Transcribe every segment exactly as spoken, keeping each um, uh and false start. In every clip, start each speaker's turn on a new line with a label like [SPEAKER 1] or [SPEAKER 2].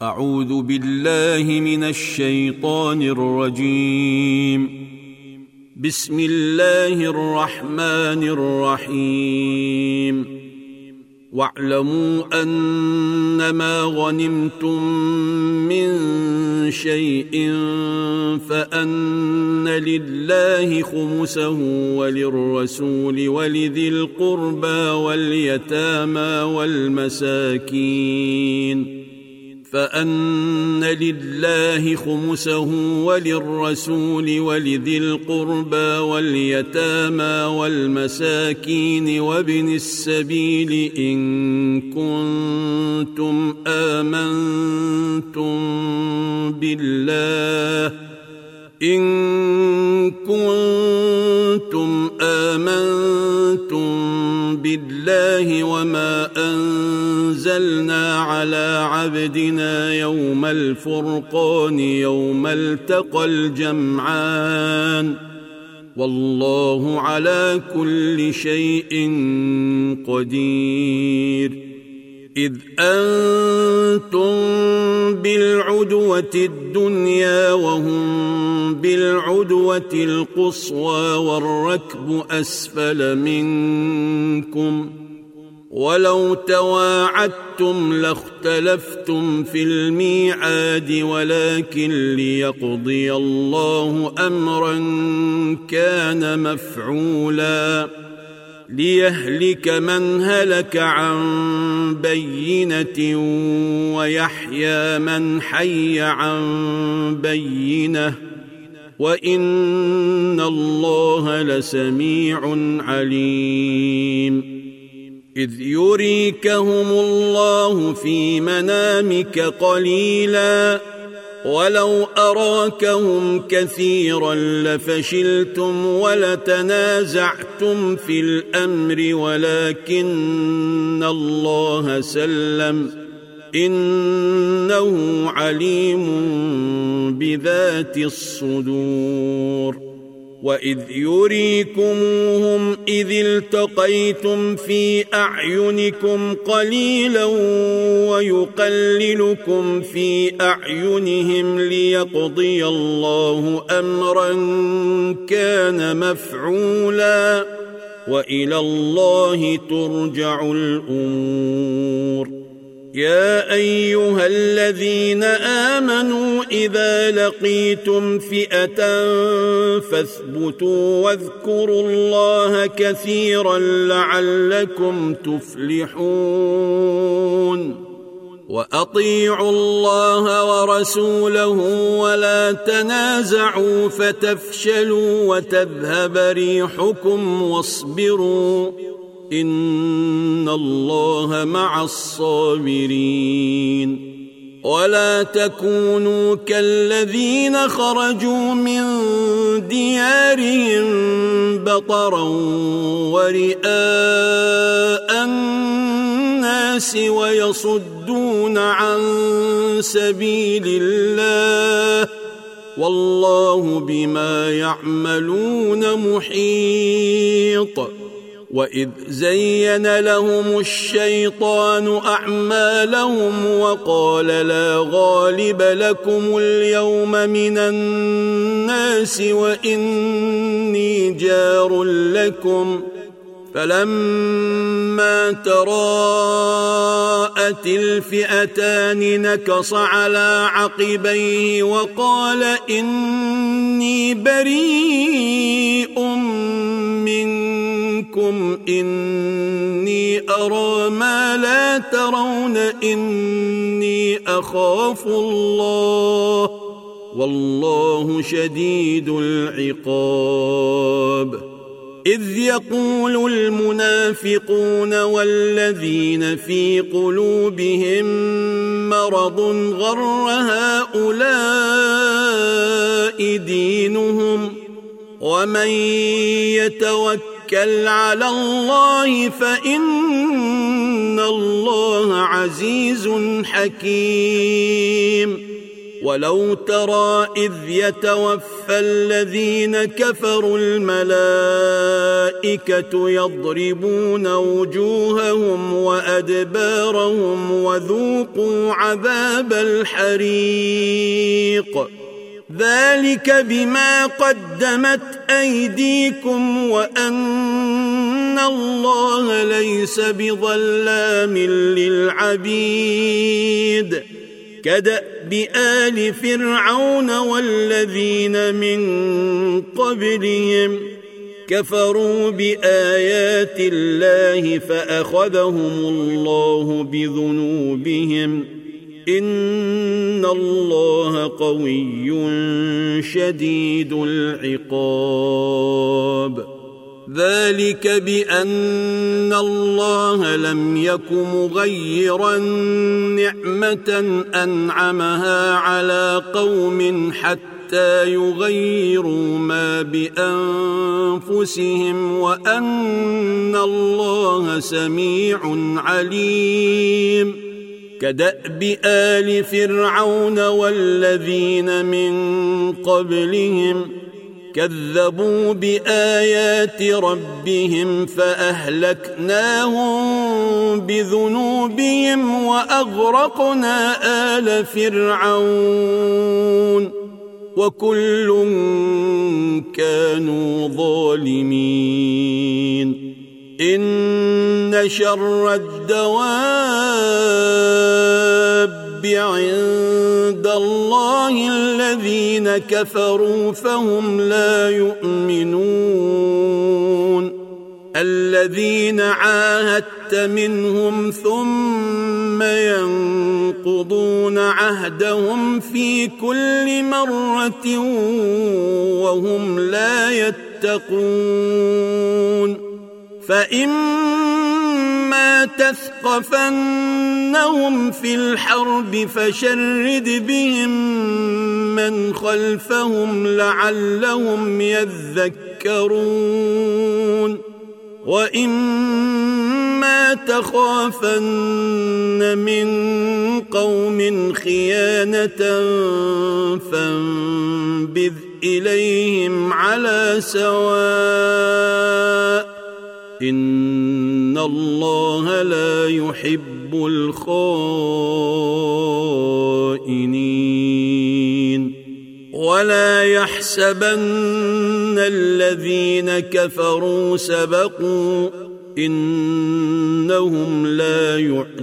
[SPEAKER 1] أعوذ بالله من الشيطان الرجيم. بسم الله الرحمن الرحيم. واعلموا أنما غنمتم من شيء فأن لله خمسه وللرسول ولذي القربى واليتامى والمساكين فأن لله خمسه وللرسول ولذي القربى واليتامى والمساكين وابن السبيل إن كنتم آمنتم بالله إن كنتم آمنتم بالله وما أنزلنا على عبدنا يوم الفرقان يوم التقى الجمعان والله على كل شيء قدير. إذ أنتم بالعدوة الدنيا وهم بالعدوة القصوى والركب أسفل منكم ولو تواعدتم لاختلفتم في الميعاد ولكن ليقضي الله أمرا كان مفعولا ليهلك من هلك عن بينة ويحيى من حي عن بينة وإن الله لسميع عليم. إذ يريكهم الله في منامك قليلا ولو أراكهم كثيرا لفشلتم ولتنازعتم في الأمر ولكن الله سلم إنه عليم بذات الصدور. وإذ يريكموهم إذ التقيتم في أعينكم قليلا ويقللكم في أعينهم ليقضي الله أمرا كان مفعولا وإلى الله ترجع الأمور. يا أيها الذين آمنوا إذا لقيتم فئة فاثبتوا واذكروا الله كثيرا لعلكم تفلحون. وأطيعوا الله ورسوله ولا تنازعوا فتفشلوا وتذهب ريحكم واصبروا إن الله مع الصابرين. ولا تكونوا كالذين خرجوا من ديارهم بطرا ورئاء الناس ويصدون عن سبيل الله والله بما يعملون محيط. وإذ زين لهم الشيطان أعمالهم وقال لا غالب لكم اليوم من الناس وإني جار لكم فلما تراءت الفئتان نكص على عقبيه وقال إني بريء منكم إني أرى ما لا ترون إني أخاف الله والله شديد العقاب. إذ يقول المنافقون والذين في قلوبهم مرض غر هؤلاء دينهم ومن يتوكل على الله فإن الله عزيز حكيم. ولو ترى إذ يتوفى الذين كفروا الملائكة يضربون وجوههم وأدبارهم وذوقوا عذاب الحريق ذلك بما قدمت أيديكم وأن الله ليس بظلام للعبيد كدأب آل فرعون والذين من قبلهم كفروا بآيات الله فأخذهم الله بذنوبهم إن الله قوي شديد العقاب ذلك بأن الله لم يك مغيرا نعمة أنعمها على قوم حتى يغيروا ما بأنفسهم وأن الله سميع عليم كدأب آل فرعون والذين من قبلهم كذبوا بآيات ربهم فأهلكناهم بذنوبهم وأغرقنا آل فرعون وكل كانوا ظالمين إن شر الدواب عند الله الذين كفروا فهم لا يؤمنون الذين عاهدت منهم ثم ينقضون عهدهم في كل مرة وهم لا يتقون فإما تثقفنهم في الحرب فشرد بهم من خلفهم لعلهم يذكرون وإما تخافن من قوم خيانة فانبذ إليهم على سواء إن الله لا يحب الخائنين ولا يحسبن الذين كفروا سبقوا إنهم لا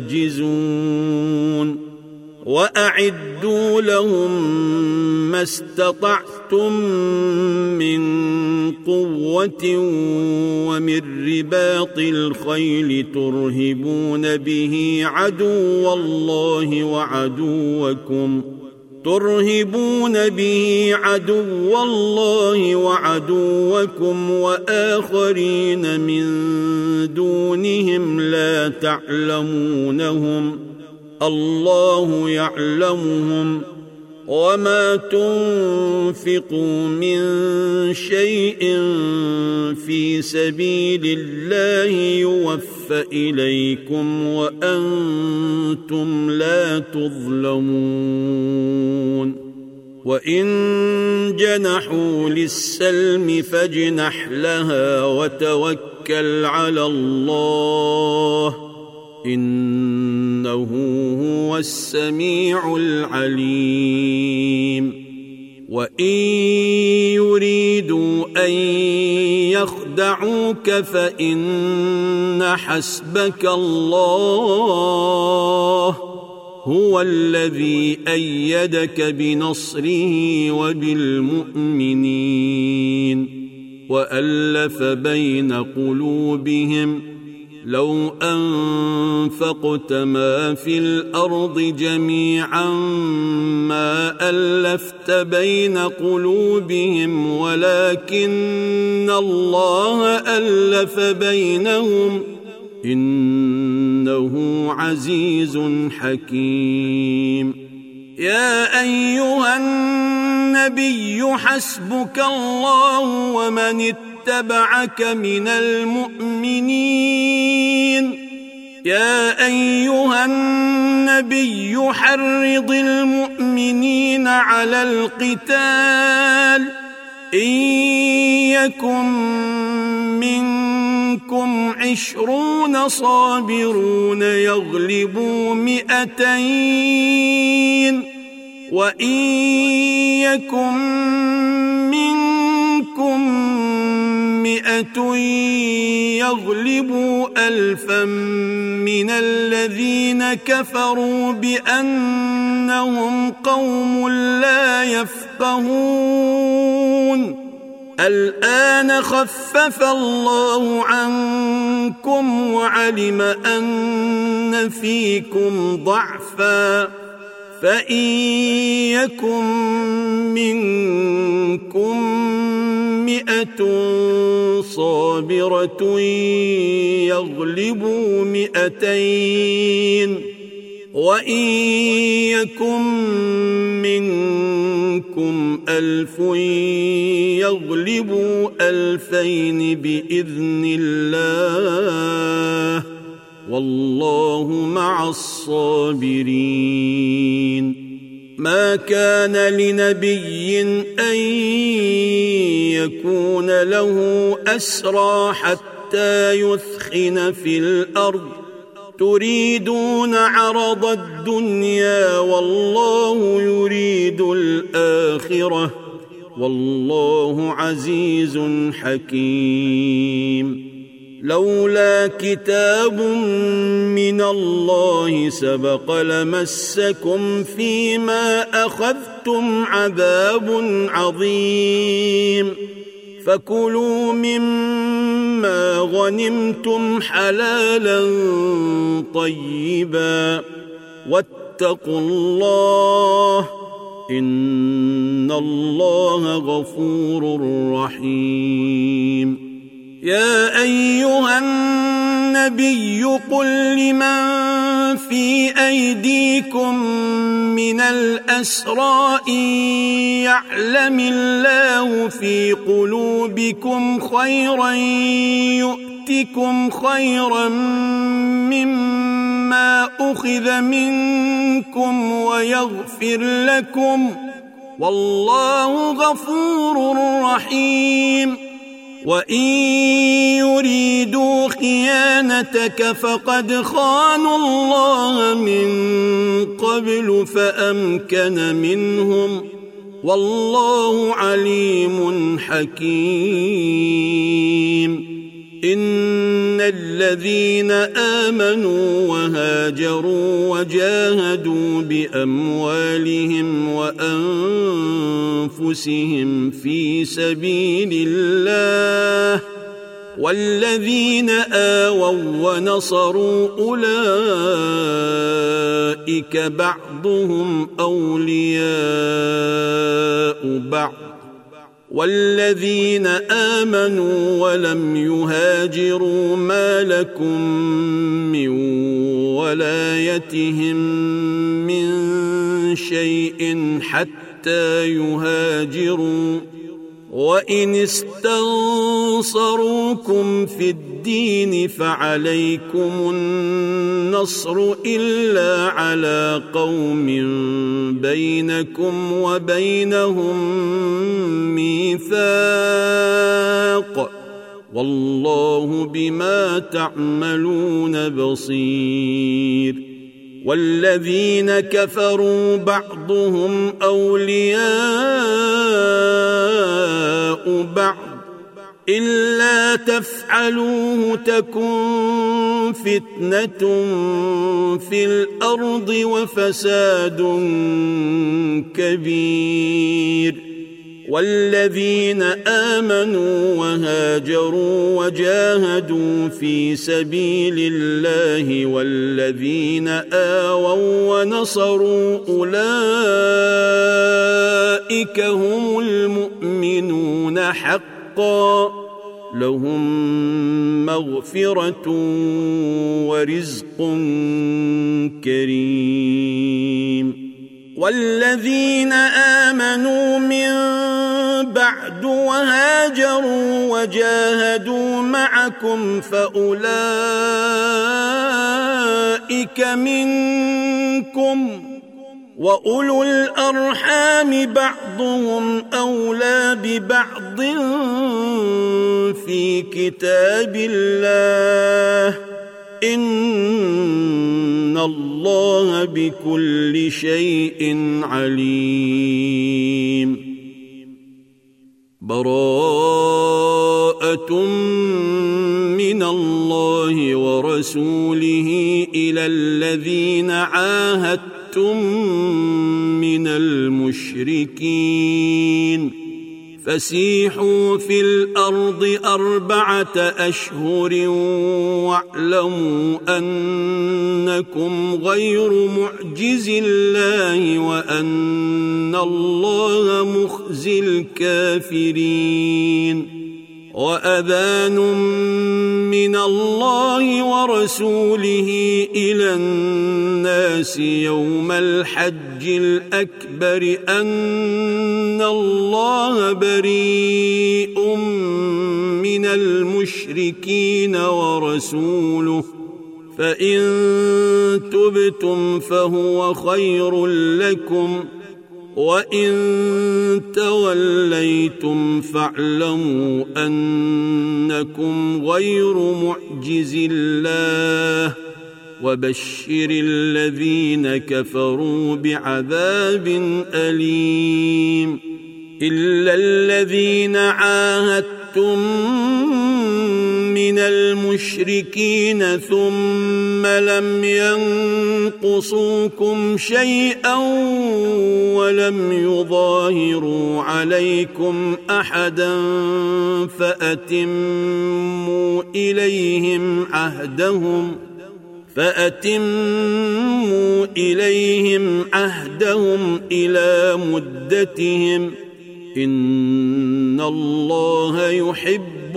[SPEAKER 1] يعجزون وأعدوا لهم ما استطعتم من قوة ومن رباط الخيل ترهبون به عدو الله وعدوكم ترهبون به عدو الله وعدوكم وآخرين من دونهم لا تعلمونهم الله يعلمهم وما تنفقوا من شيء في سبيل الله يوفى إليكم وأنتم لا تظلمون وإن جنحوا للسلم فاجنح لها وتوكل على الله إنه هو السميع العليم وإن يريدوا أن يخدعوك فإن حسبك الله هو الذي أيدك بنصره وبالمؤمنين وألف بين قلوبهم لو أنفقت ما في الأرض جميعا ما ألفت بين قلوبهم ولكن الله ألف بينهم إنه عزيز حكيم يا أيها النبي حسبك الله ومن اتبعك من المؤمنين يا أيها النبي حرض المؤمنين على القتال إن يكن منكم عشرون صابرون يغلبوا مئتين وإن يكن منكم مئة يغلبوا ألفا من الذين كفروا بأنهم قوم لا يفقهون الآن خفف الله عنكم وعلم أن فيكم ضعفا فإن يكن منكم مئة صابرة يغلبوا مئتين وإن يكن منكم ألف يغلبوا ألفين بإذن الله والله مع الصابرين ما كان لنبي أن يكون له أسرى حتى يثخن في الأرض تريدون عرض الدنيا والله يريد الآخرة والله عزيز حكيم لولا كتاب من الله سبق لمسكم فيما أخذتم عذاب عظيم فكلوا مما غنمتم حلالا طيبا واتقوا الله إن الله غفور رحيم يا أيها النبي قل لمن في أيديكم من الأسرى إن يعلم الله في قلوبكم خيرا يؤتكم خيرا مما أخذ منكم ويغفر لكم والله غفور رحيم وإن يريدوا خيانتك فقد خانوا الله من قبل فأمكن منهم والله عليم حكيم إن الذين آمنوا وهاجروا وجاهدوا بأموالهم وأنفسهم في سبيل الله والذين آووا ونصروا أولئك بعضهم أولياء بعض والذين آمنوا ولم يهاجروا ما لكم من ولايتهم من شيء حتى يهاجروا وإن استنصروكم في الدين فعليكم النصر إلا على قوم بينكم وبينهم ميثاق والله بما تعملون بصير والذين كفروا بعضهم أولياء بعض إلا تفعلوه تكن فتنة في الأرض وفساد كبير والذين آمنوا وهاجروا وجاهدوا في سبيل الله والذين آووا ونصروا أولئك هم المؤمنون حقا لهم مغفرة ورزق كريم والذين آمنوا من بعد وهاجروا وجاهدوا معكم فأولئك أولئك منكم وأولو الأرحام بعضهم أولى ببعض في كتاب الله إن الله بكل شيء عليم. براءة من الله ورسوله إلى الذين عاهدتم من المشركين فسيحوا في الأرض أربعة أشهر واعلموا أنكم غير معجز الله وأن الله مخزي الكافرين. وأذان من الله ورسوله إلى الناس يوم الحج الأكبر أن الله بريء من المشركين ورسوله فإن تبتم فهو خير لكم وإن توليتم فاعلموا أنكم غير معجز الله وبشر الذين كفروا بعذاب أليم. إلا الذين عاهدتم من المشركين ثم لم ينقصوكم شيئا ولم يظاهروا عليكم أحدا فأتموا إليهم عهدهم فأتموا إليهم عهدهم إلى مدتهم إن الله يحب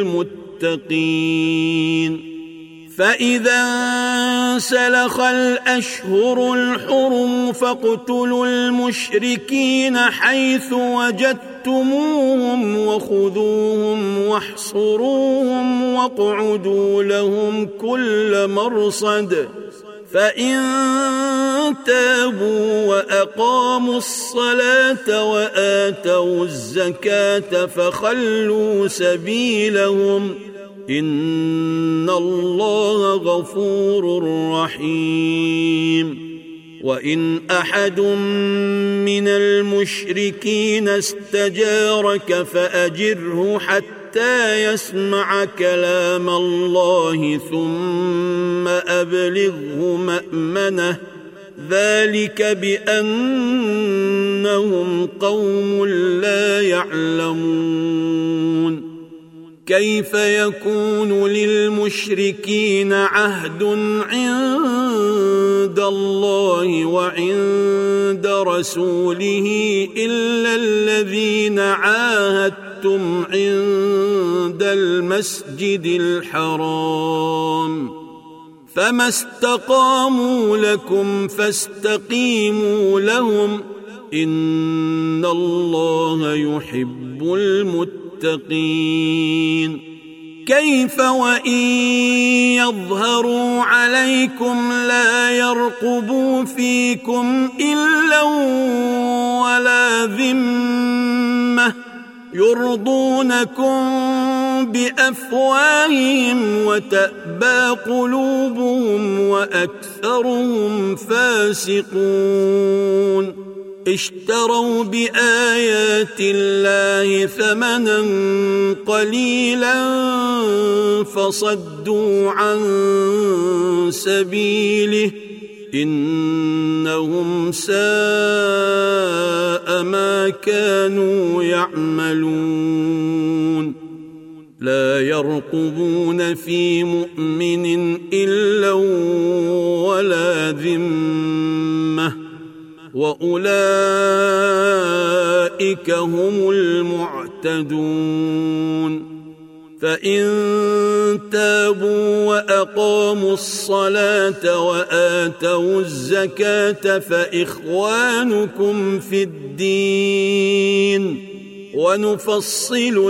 [SPEAKER 1] المتقين. فإذا انسلخ الأشهر الحرم فاقتلوا المشركين حيث وجدتموهم وخذوهم واحصروهم واقعدوا لهم كل مرصد فإن تابوا وأقاموا الصلاة وآتوا الزكاة فخلوا سبيلهم إن الله غفور رحيم. وإن أحد من المشركين استجارك فأجره حتى يسمع كلام الله ثم أبلغه مأمنه ذلك بأنهم قوم لا يعلمون. كيف يكون للمشركين عهد عند الله وعند رسوله إلا الذين عاهدتم عند المسجد الحرام فما استقاموا لكم فاستقيموا لهم إن الله يحب المتقين. المتقين. كيف وإن يظهروا عليكم لا يرقبوا فيكم إلا ولا ذمة يرضونكم بأفواههم وتأبى قلوبهم وأكثرهم فاسقون. اشتروا بآيات الله ثمنا قليلا فصدوا عن سبيله إنهم ساء ما كانوا يعملون. لا يرقبون في مؤمن إلا ولا ذمة وأولئك هم المعتدون. فإن تابوا وأقاموا الصلاة وآتوا الزكاة فإخوانكم في الدين ونفصل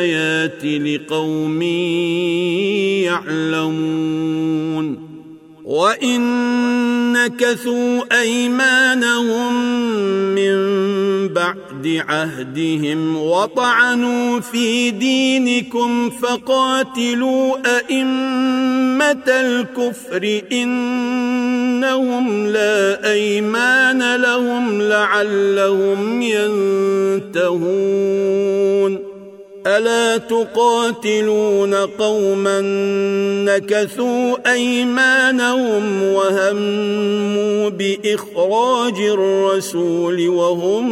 [SPEAKER 1] الآيات لقوم يعلمون. وإن نكثوا أيمانهم من بعد عهدهم وطعنوا في دينكم فقاتلوا أئمة الكفر إنهم لا أيمان لهم لعلهم ينتهون ألا تقاتلون قوما نكثوا أيمانهم وهموا بإخراج الرسول وهم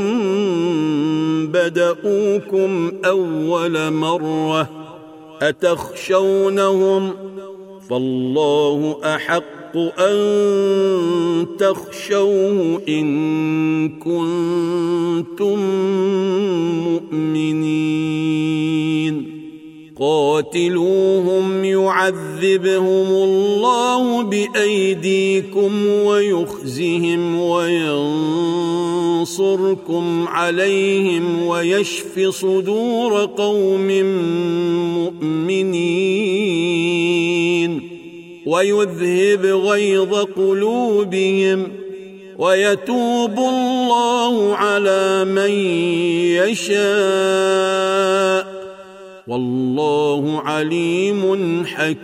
[SPEAKER 1] بدؤوكم أول مرة أتخشونهم فالله أحق أن تخشوه إن كنتم مؤمنين قاتلوهم يعذبهم الله بأيديكم ويخزهم وينصركم عليهم ويشف صدور قوم مؤمنين ويذهب غيظ قلوبهم ويتوب الله على من يشاء والله عليم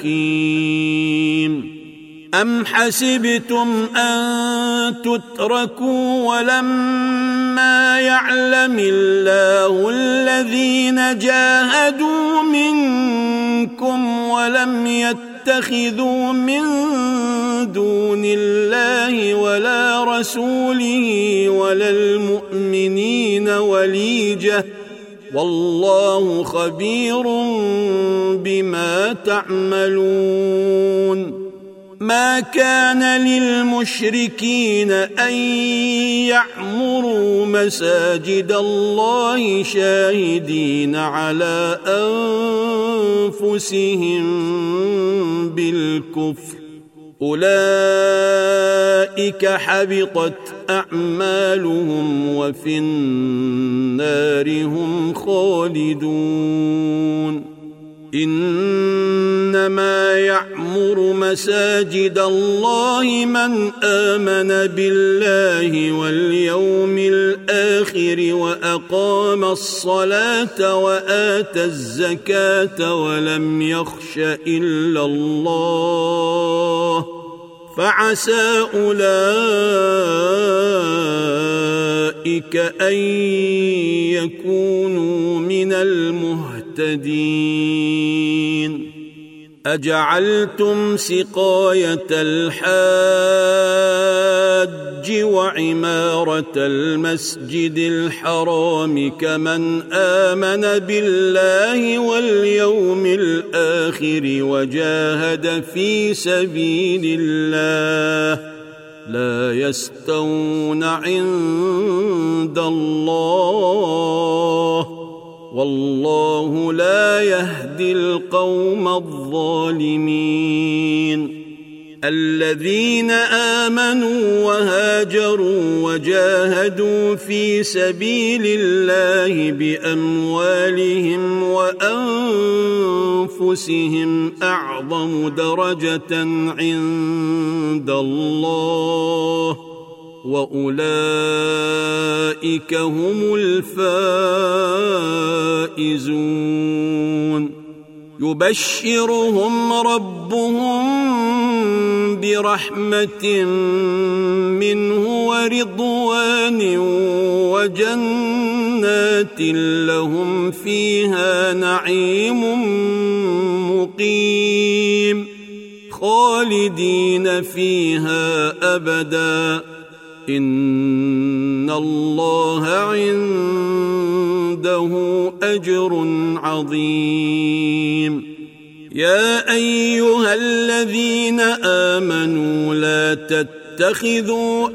[SPEAKER 1] حكيم أم حسبتم أن تتركوا ولما يعلم الله الذين جاهدوا منكم ولم يتخذوا من دون الله ولا رسوله ولا المؤمنين وليجة والله خبير بما تعملون ما كان للمشركين أن يعمروا مساجد الله شاهدين على أنفسهم بالكفر أولئك حبطت أعمالهم وفي النار هم خالدون إنما يعمر مساجد الله من آمن بالله واليوم الآخر وأقام الصلاة وآتى الزكاة ولم يخش إلا الله فعسى أولئك أن يكونوا من المهتدين أجعلتم سقاية الحاج وعمارة المسجد الحرام كمن آمن بالله واليوم الآخر وجاهد في سبيل الله لا يستوون عند الله والله لا يهدي القوم الظالمين الذين آمنوا وهاجروا وجاهدوا في سبيل الله بأموالهم وأنفسهم أعظم درجة عند الله وأولئك هم الفائزون يبشرهم ربهم برحمة منه ورضوان وجنات لهم فيها نعيم مقيم خالدين فيها أبدا إن الله عنده أجر عظيم يا أيها الذين آمنوا لا تتخذوا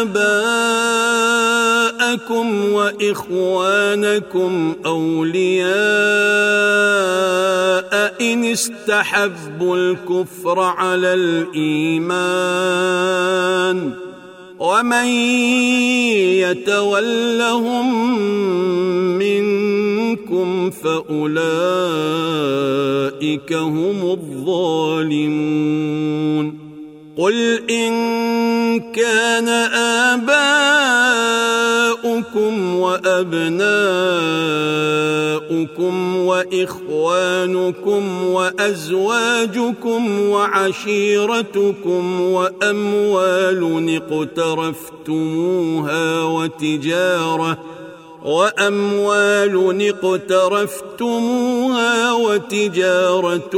[SPEAKER 1] آباءكم وإخوانكم أولياء إن استحبوا الكفر على الإيمان ومن يتولهم منكم فأولئك هم الظالمون قل إن كان آباؤكم وأبناؤكم وإخوانكم وأزواجكم وعشيرتكم وأموال اقترفتموها وتجارة وأموال اقترفتموها وتجارة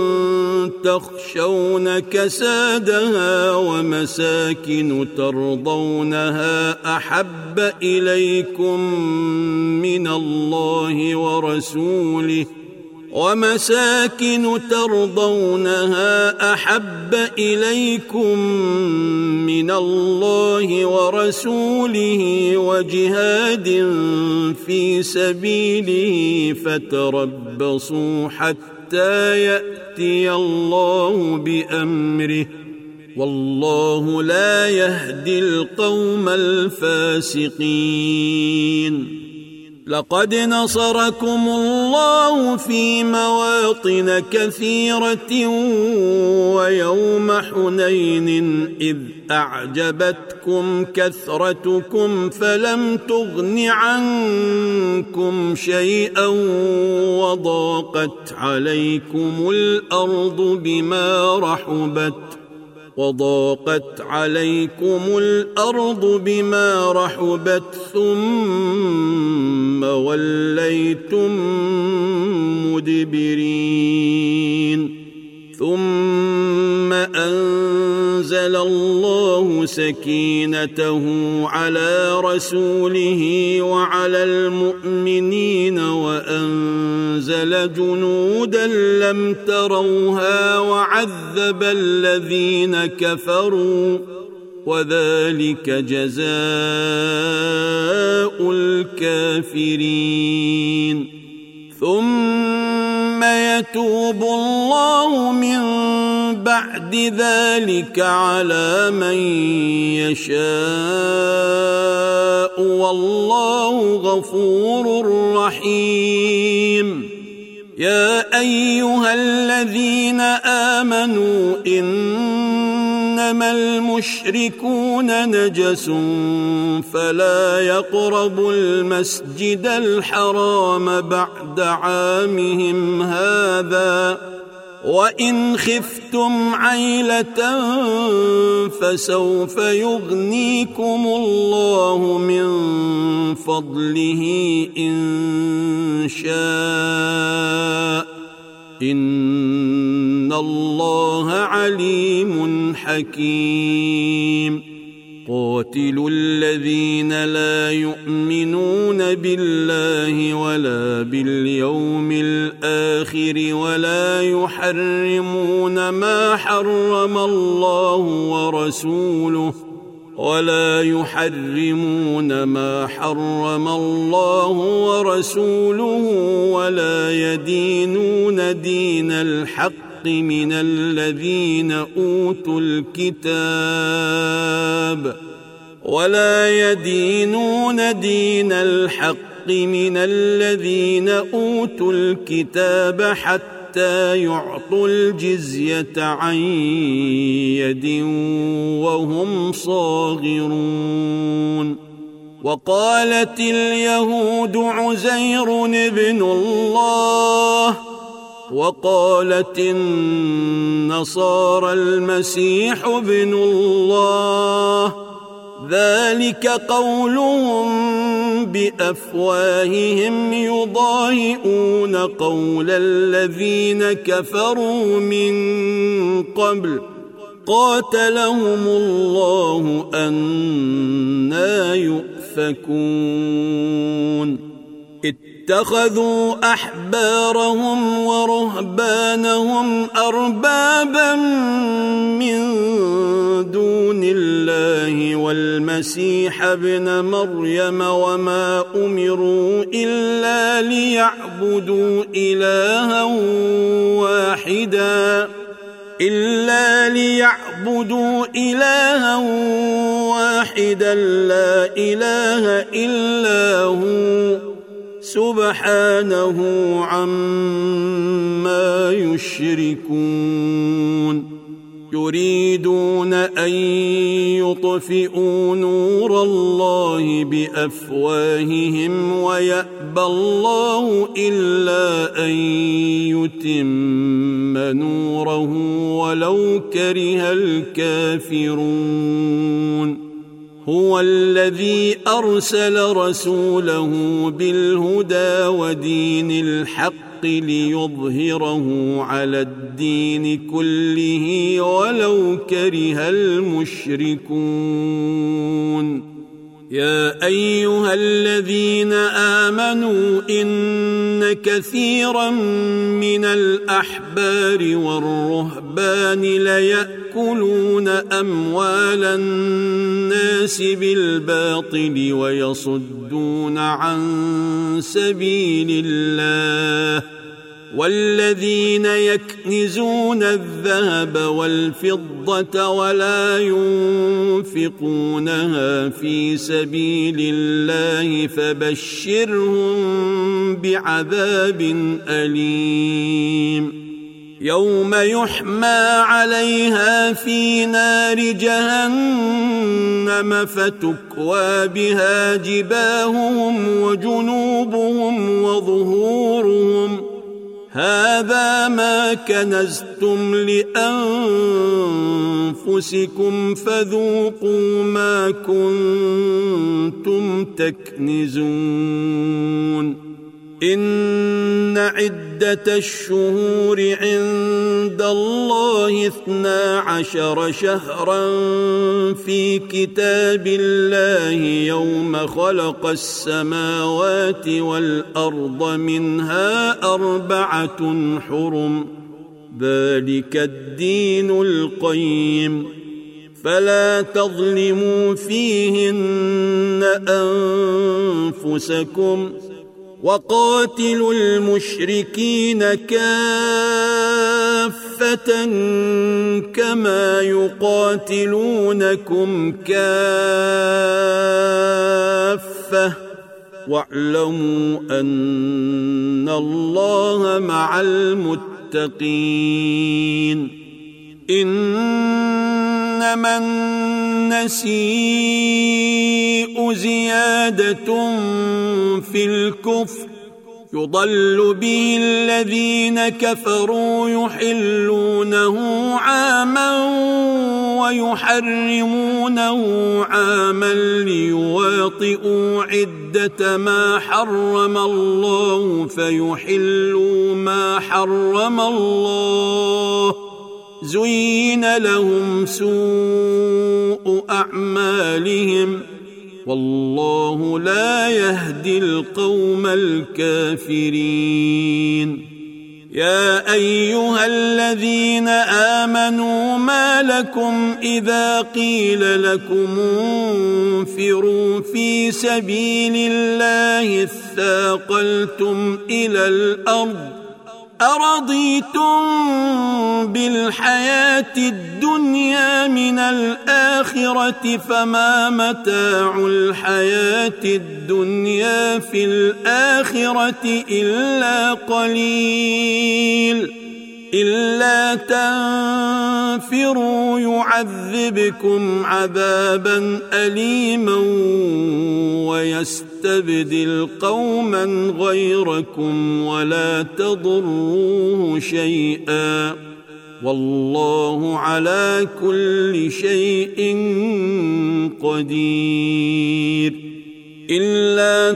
[SPEAKER 1] تخشون كسادها ومساكن ترضونها أحب إليكم من الله ورسوله ومساكن ترضونها أحب إليكم من الله ورسوله وجهاد في سبيله فتربصوا حتى يأتي الله بأمره والله لا يهدي القوم الفاسقين. لقد نصركم الله في مواطن كثيرة ويوم حنين إذ أعجبتكم كثرتكم فلم تغن عنكم شيئا وضاقت عليكم الأرض بما رحبت وضاقت عليكم الأرض بما رحبت ثم وليتم مدبرين ثم أنزل الله سكينته على رسوله وعلى المؤمنين وأنزل جنودا لم تروها وعذب الذين كفروا وذلك جزاء الكافرين. ثم يتوب الله من بعد ذلك على من يشاء والله غفور رحيم. يا أيها الذين آمنوا إنما المشركون نجس فلا يقربوا المسجد الحرام بعد عامهم هذا وإن خفتم عيلة فسوف يغنيكم الله من فضله إن شاء إن الله عليم حكيم. قاتلوا الذين لا يؤمنون بالله ولا باليوم الآخر ولا يحرمون ما حرم الله ورسوله ولا يحرمون ما حرم الله ورسوله ولا يدينون دين الحق من الذين أوتوا الكتاب ولا يدينون دين الحق من الذين أوتوا الكتاب حتى يعطوا الجزية عن يد وهم صاغرون. وقالت اليهود عزير ابن الله وقالت النصارى المسيح ابن الله ذلك قولهم بأفواههم يضاهئون قول الذين كفروا من قبل قاتلهم الله أنى يؤفكون. اتخذوا أحبارهم ورهبانهم أربابا من دون الله والمسيح ابن مريم وما أمروا إلا ليعبدوا إلها واحدا إلا ليعبدوا إلها واحدا لا إله إلا هو سبحانه عما يشركون. يريدون أن يطفئوا نور الله بأفواههم ويأبى الله إلا أن يتم نوره ولو كره الكافرون هو الذي أرسل رسوله بالهدى ودين الحق ليظهره على الدين كله ولو كره المشركون يا أيها الذين آمنوا إن كثيرا من الأحبار والرهبان ليأكلون أموال الناس بالباطل ويصدون عن سبيل الله والذين يكنزون الذهب والفضة ولا ينفقونها في سبيل الله فبشرهم بعذاب أليم يوم يحمى عليها في نار جهنم فتكوى بها جباههم وجنوبهم وظهورهم هذا ما كنزتم لأنفسكم فذوقوا ما كنتم تكنزون إن عدة الشهور عند الله اثنا عشر شهرا في كتاب الله يوم خلق السماوات والأرض منها أربعة حرم ذلك الدين القيم فلا تظلموا فيهن أنفسكم وقاتلوا المشركين كافة كما يقاتلونكم كافة واعلموا أن الله مع المتقين إنما النسيء زيادة في الكفر يضل به الذين كفروا يحلونه عاما ويحرمونه عاما ليواطئوا عدة ما حرم الله فيحلوا ما حرم الله زين لهم سوء أعمالهم والله لا يهدي القوم الكافرين يا أيها الذين آمنوا ما لكم إذا قيل لكم انفروا في سبيل الله اثاقلتم إلى الأرض أرضيتم بالحياة الدنيا من الآخرة فما متاع الحياة الدنيا في الآخرة إلا قليل إلا تنفروا يعذبكم عذابا أليما ويستبدل قوما غيركم ولا تضروه شيئا والله على كل شيء قدير إلا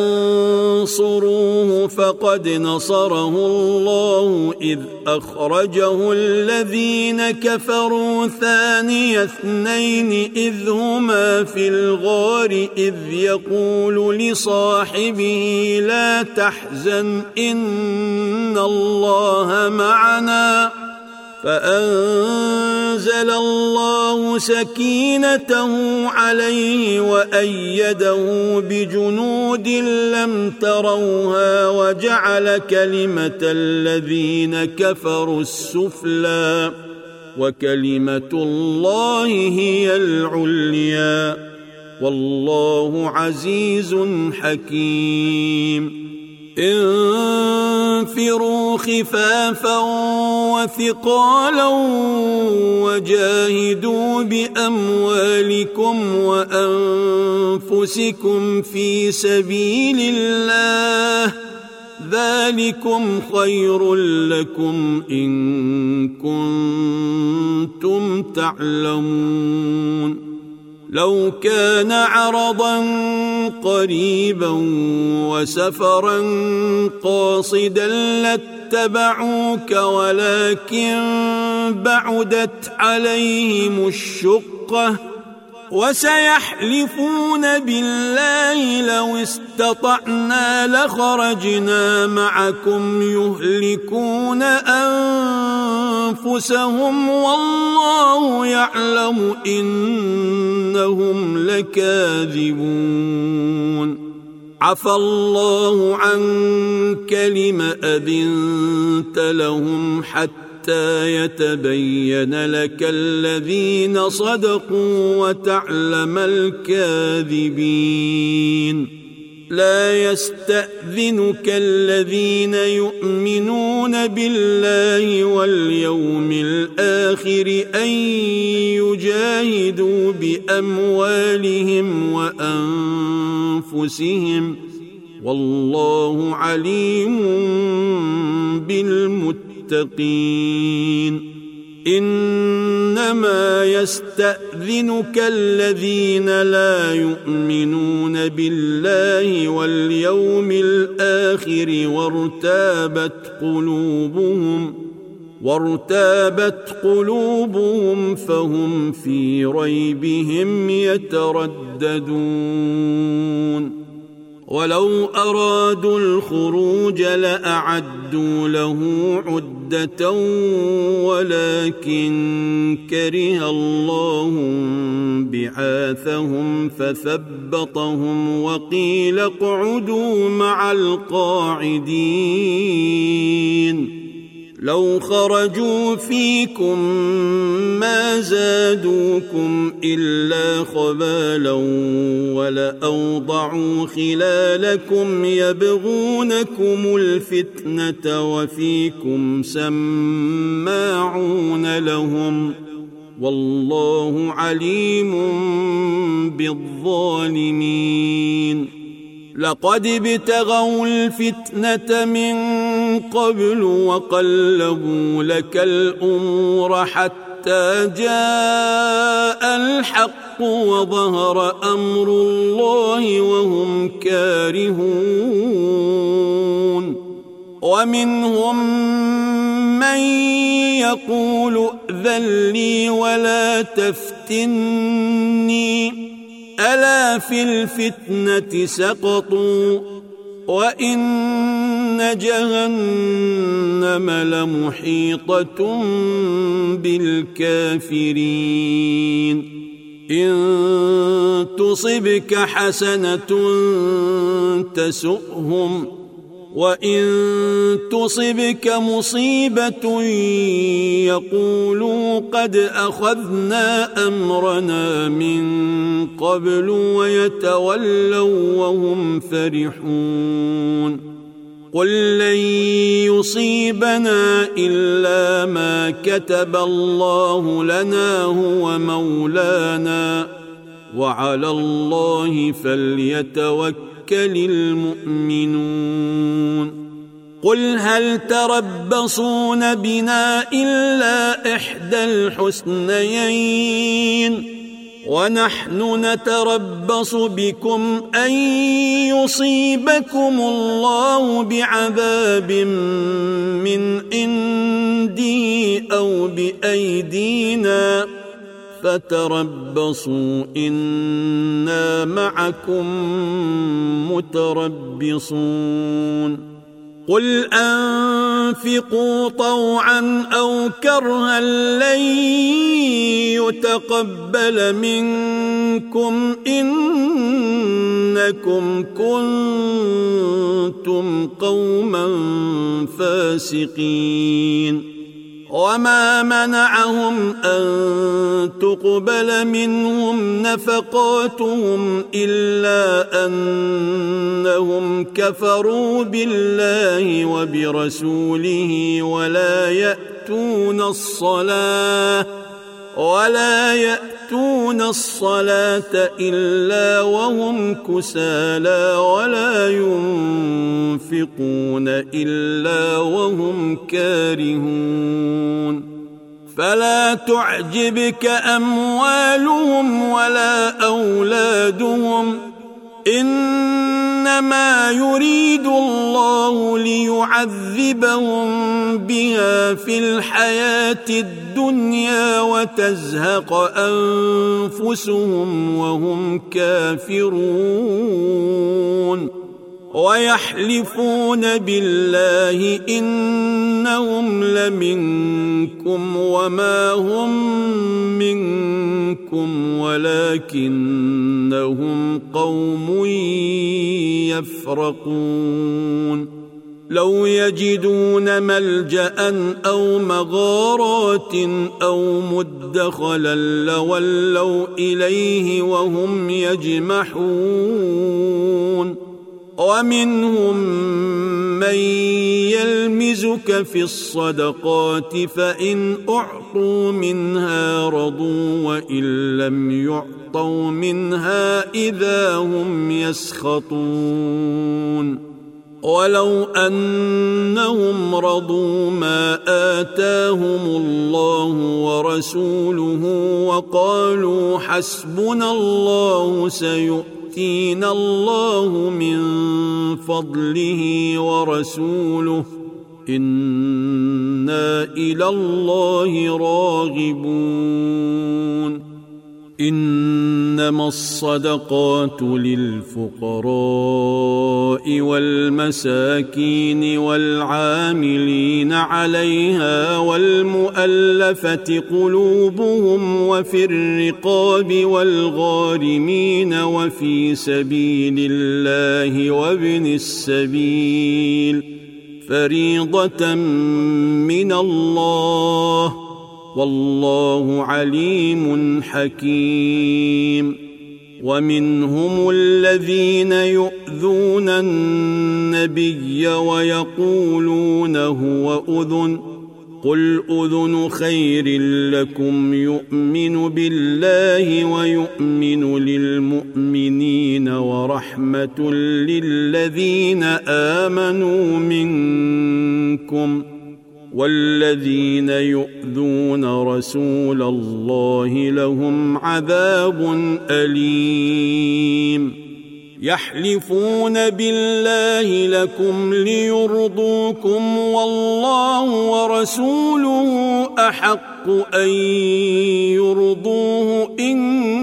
[SPEAKER 1] تنصروه فقد نصره الله إذ أخرجه الذين كفروا ثاني اثنين إذ هما في الغار إذ يقول لصاحبه لا تحزن إن الله معنا فأنزل الله سكينته عليه وأيده بجنود لم تروها وجعل كلمة الذين كفروا السفلى وكلمة الله هي العليا والله عزيز حكيم انفروا خفافا وثقالا وجاهدوا بأموالكم وأنفسكم في سبيل الله ذلكم خير لكم إن كنتم تعلمون لو كان عرضا قريبا وسفرا قاصدا لاتبعوك ولكن بعدت عليهم الشقة وسيحلفون بالله لو استطعنا لخرجنا معكم يهلكون أنفسهم والله يعلم إنهم لكاذبون عفى الله عنك لم أذنت لهم حتى يتبين لك الذين صدقوا وتعلم الكاذبين لا يستأذنك الذين يؤمنون بالله واليوم الآخر أن يجاهدوا بأموالهم وأنفسهم والله عليم بالمتقين المتقين إنما يستأذنك الذين لا يؤمنون بالله واليوم الآخر وارتابت قلوبهم وارتابت قلوبهم فهم في ريبهم يترددون ولو أرادوا الخروج لأعدوا له عدة ولكن كره الله بعاثهم فثبطهم وقيل اقعدوا مع القاعدين لو خرجوا فيكم ما زادوكم إلا خبالا ولأوضعوا خلالكم يبغونكم الفتنة وفيكم سماعون لهم والله عليم بالظالمين لقد ابتغوا الفتنة من قبل وقلبوا لك الأمور حتى جاء الحق وظهر أمر الله وهم كارهون ومنهم من يقول ائذن لي ولا تفتني ألا في الفتنة سقطوا وإن جهنم لمحيطة بالكافرين إن تصبك حسنة تسؤهم وإن تصبك مصيبة يقولوا قد أخذنا أمرنا من قبل ويتولوا وهم فرحون قل لن يصيبنا إلا ما كتب الله لنا هو مولانا وعلى الله فليتوكل المؤمنون قل هل تربصون بنا إلا إحدى الحسنيين ونحن نتربص بكم أن يصيبكم الله بعذاب من عنده أو بأيدينا فتربصوا إنا معكم متربصون قل أنفقوا طوعا أو كرها لن يتقبل منكم إنكم كنتم قوما فاسقين وما منعهم أن تقبل منهم نفقاتهم إلا أن أنهم كفروا بالله وبرسوله ولا يأتون الصلاة ولا يأتون الصلاة إلا وهم كسالى ولا ينفقون إلا وهم كارهون فلا تعجبك أموالهم ولا أولادهم إنما يريد الله ليعذبهم بها في الحياة الدنيا وتزهق أنفسهم وهم كافرون ويحلفون بالله إنهم لمنكم وما هم منكم ولكنهم قوم يفرقون لو يجدون ملجأ أو مغارات أو مدخلا لولوا إليه وهم يجمحون ومنهم من يلمزك في الصدقات فإن أعطوا منها رضوا وإن لم يعطوا منها إذا هم يسخطون ولو أنهم رضوا ما آتاهم الله ورسوله وقالوا حسبنا الله سيؤتينا الله من فضله ورسوله إنا إلى الله راغبون إنما الصدقات للفقراء والمساكين والعاملين عليها والمؤلفة قلوبهم وفي الرقاب والغارمين وفي سبيل الله وابن السبيل فريضة من الله والله عليم حكيم ومنهم الذين يؤذون النبي ويقولون هو أذن قل أذن خير لكم يؤمن بالله ويؤمن للمؤمنين ورحمة للذين آمنوا منكم والذين يؤذون رسول الله لهم عذاب أليم يحلفون بالله لكم ليرضوكم والله ورسوله أحق أن يرضوه إن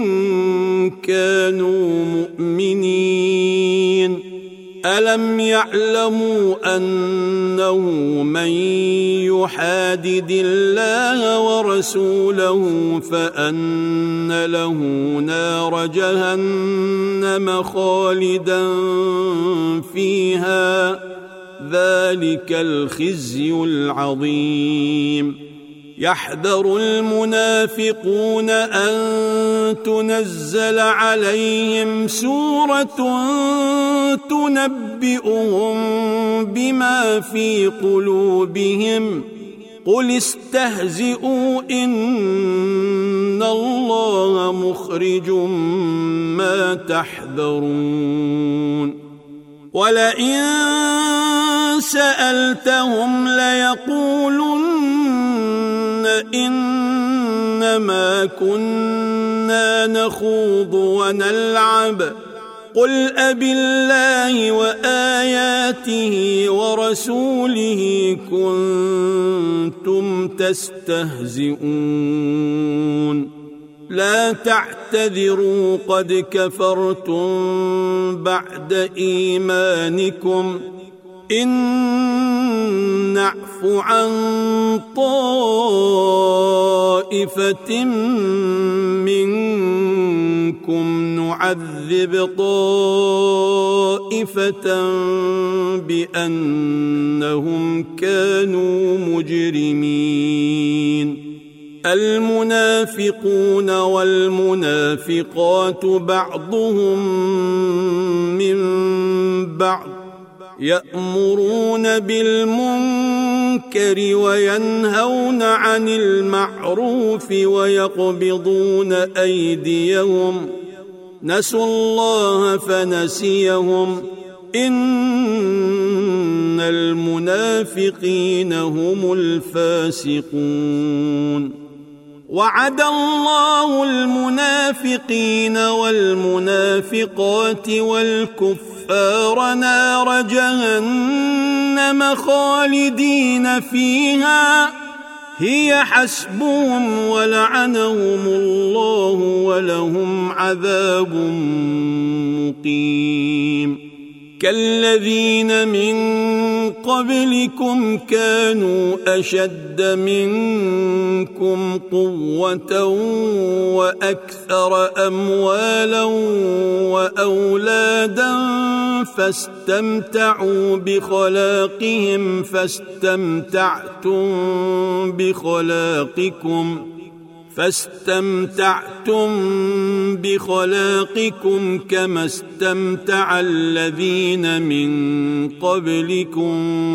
[SPEAKER 1] كانوا مؤمنين ألم يعلموا أنه من يحادد الله ورسوله فأن له نار جهنم خالدا فيها ذلك الخزي العظيم يحذر المنافقون أن تنزل عليهم سورة تنبئهم بما في قلوبهم قل استهزئوا إن الله مخرج ما تحذرون ولئن سألتهم ليقولن إنما كنا نخوض ونلعب قل أبالله وآياته ورسوله كنتم تستهزئون لا تعتذروا قد كفرتم بعد إيمانكم إن نعف عن طائفة منكم نعذب طائفة بأنهم كانوا مجرمين المنافقون والمنافقات بعضهم من بعض يأمرون بالمنكر وينهون عن المعروف ويقبضون أيديهم نسوا الله فنسيهم إن المنافقين هم الفاسقون وعد الله المنافقين والمنافقات والكفار نار جهنم خالدين فيها هي حسبهم ولعنهم الله ولهم عذاب مقيم كالذين من قبلكم كانوا أشد منكم قوة وأكثر أموالا وأولادا فاستمتعوا بخلاقهم فاستمتعتم بخلاقكم فاستمتعتم بخلاقكم كما استمتع الذين من قبلكم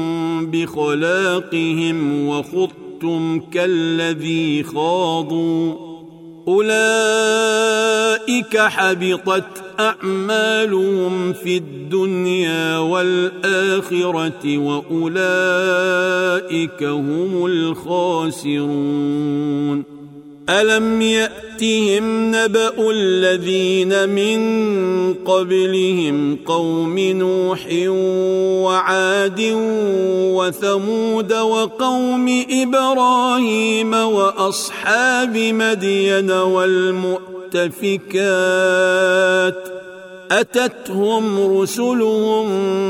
[SPEAKER 1] بخلاقهم وخضتم كالذي خاضوا أولئك حبطت أعمالهم في الدنيا والآخرة وأولئك هم الخاسرون ألم يأتهم نبأ الذين من قبلهم قوم نوح وعاد وثمود وقوم إبراهيم وأصحاب مدين والمؤتفكات أتتهم رسلهم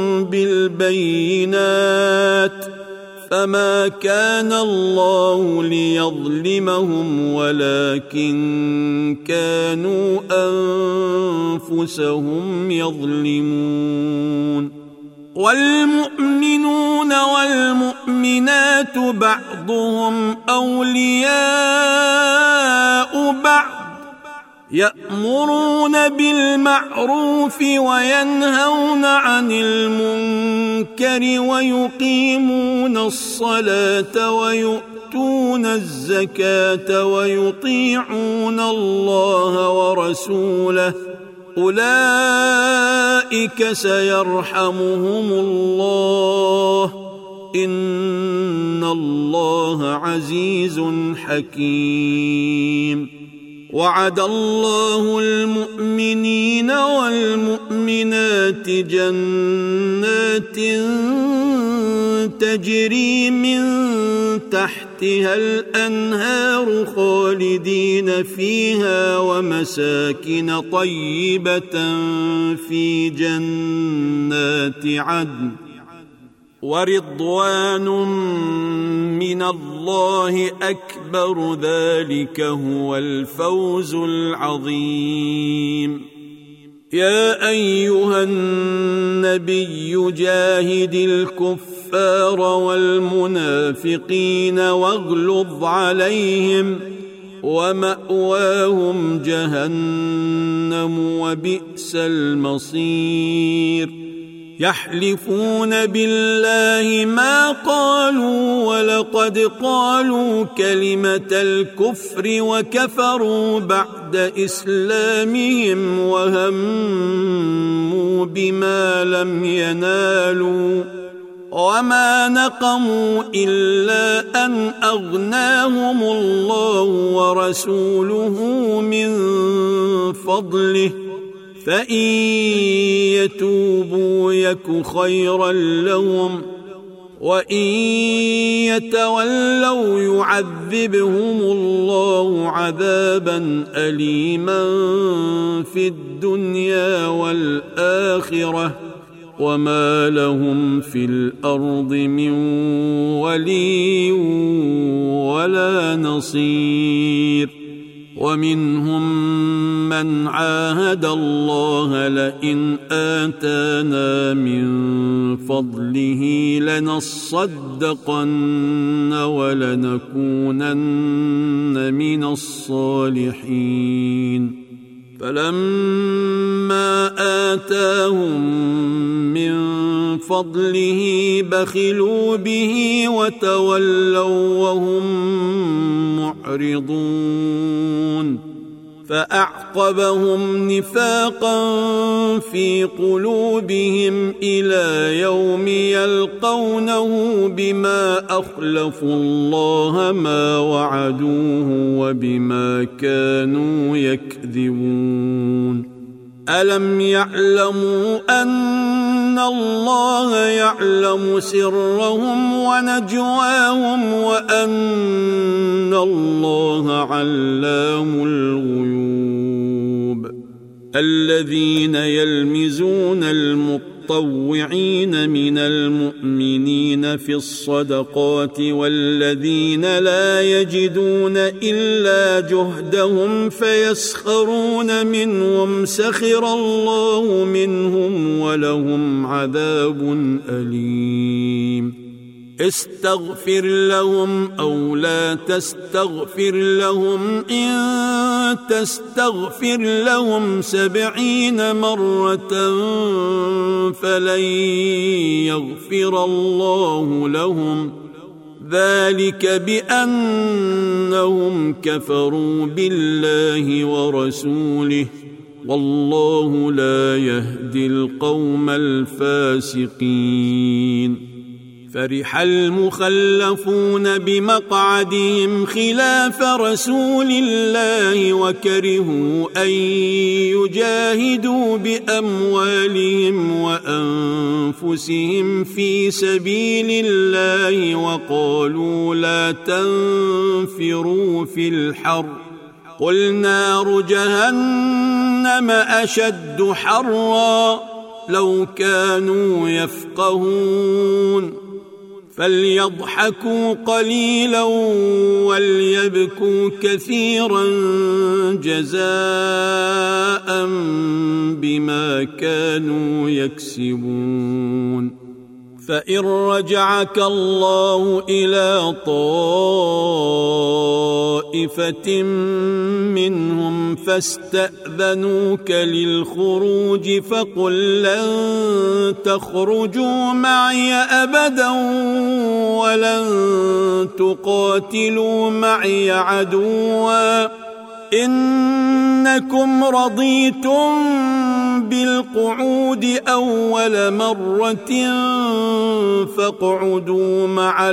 [SPEAKER 1] بالبينات فما كان الله ليظلمهم ولكن كانوا أنفسهم يظلمون والمؤمنون والمؤمنات بعضهم أولياء بعض يأمرون بالمعروف وينهون عن المنكر ويقيمون الصلاة ويؤتون الزكاة ويطيعون الله ورسوله أولئك سيرحمهم الله إن الله عزيز حكيم وعد الله المؤمنين والمؤمنات جنات تجري من تحتها الأنهار خالدين فيها ومساكن طيبة في جنات عدن ورضوان من الله أكبر ذلك هو الفوز العظيم يا أيها النبي جاهد الكفار والمنافقين واغلظ عليهم ومأواهم جهنم وبئس المصير يحلفون بالله ما قالوا ولقد قالوا كلمة الكفر وكفروا بعد إسلامهم وهموا بما لم ينالوا وما نقموا إلا أن أغناهم الله ورسوله من فضله فإن يتوبوا يك خيرا لهم وإن يتولوا يعذبهم الله عذابا أليما في الدنيا والآخرة وما لهم في الأرض من ولي ولا نصير ومنهم من عاهد الله لئن آتانا من فضله لنصدقن ولنكونن من الصالحين فلما آتاهم من فضله بخلوا به وتولوا وهم معرضون فأعقبهم نفاقا في قلوبهم إلى يوم يلقونه بما أخلفوا الله ما وعدوه وبما كانوا يكذبون ألم يعلموا أن الله يعلم سرهم ونجواهم وأن الله علام الغيوب الذين يلمزون المطوعين من المؤمنين في الصدقات والذين لا يجدون إلا جهدهم فيسخرون منهم سخر الله منهم ولهم عذاب أليم استغفر لهم أو لا تستغفر لهم إن تستغفر لهم سبعين مرة فلن يغفر الله لهم ذلك بأنهم كفروا بالله ورسوله والله لا يهدي القوم الفاسقين فرح المخلفون بمقعدهم خلاف رسول الله وكرهوا أن يجاهدوا بأموالهم وأنفسهم في سبيل الله وقالوا لا تنفروا في الحر قل نار جهنم أشد حرا لو كانوا يفقهون فليضحكوا قليلا وليبكوا كثيرا جزاء بما كانوا يكسبون فإن رجعك الله إلى طائفة منهم فاستأذنوك للخروج فقل لن تخرجوا معي أبدا ولن تقاتلوا معي عدوا إنكم رضيتم بالقعود أول مرة فاقعدوا مع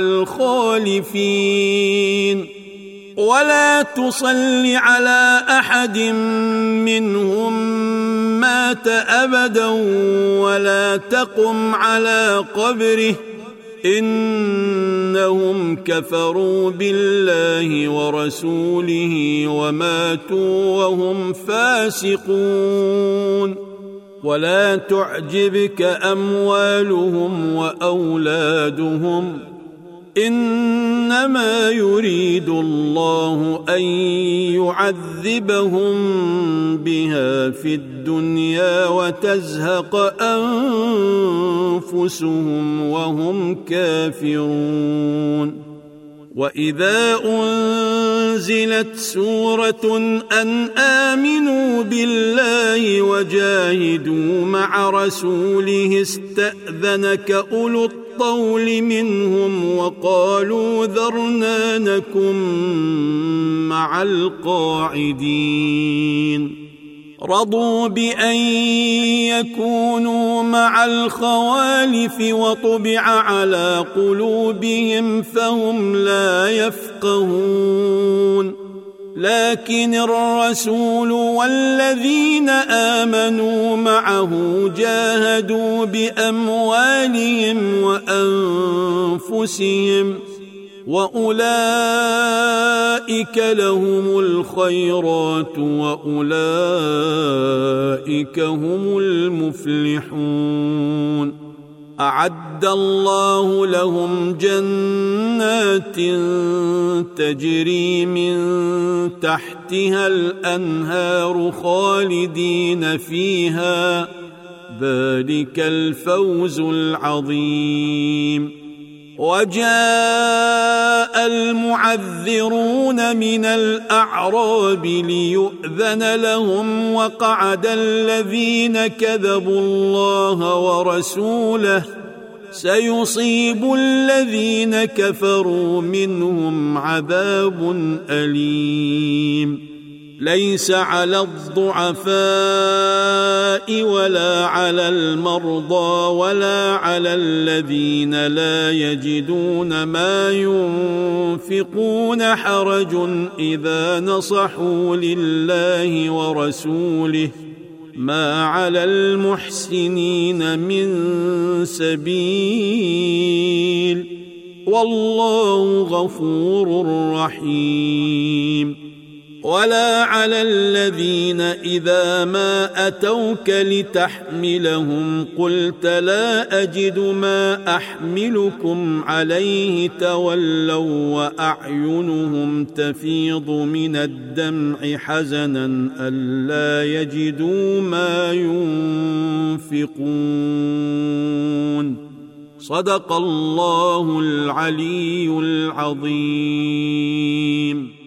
[SPEAKER 1] الخالفين ولا تصل على أحد منهم مات أبدا ولا تقم على قبره إنهم كفروا بالله ورسوله وماتوا وهم فاسقون ولا تعجبك أموالهم وأولادهم إنما يريد الله أن يعذبهم بها في الدنيا وتزهق أنفسهم وهم كافرون وإذا أنزلت سورة أن آمنوا بالله وجاهدوا مع رسوله استأذنك أولو الطول منهم وقالوا ذرنا نكن مع القاعدين رضوا بأن يكونوا مع الخوالف وطبع على قلوبهم فهم لا يفقهون لكن الرسول والذين آمنوا معه جاهدوا بأموالهم وأنفسهم وأولئك لهم الخيرات وأولئك هم المفلحون أعد الله لهم جنات تجري من تحتها الأنهار خالدين فيها ذلك الفوز العظيم وجاء المعذرون من الأعراب ليؤذن لهم وقعد الذين كذبوا الله ورسوله سيصيب الذين كفروا منهم عذاب أليم ليس على الضعفاء ولا على المرضى ولا على الذين لا يجدون ما ينفقون حرج إذا نصحوا لله ورسوله ما على المحسنين من سبيل والله غفور رحيم ولا على الذين إذا ما أتوك لتحملهم قلت لا أجد ما أحملكم عليه تولوا وأعينهم تفيض من الدمع حزنا ألا يجدوا ما ينفقون صدق الله العلي العظيم.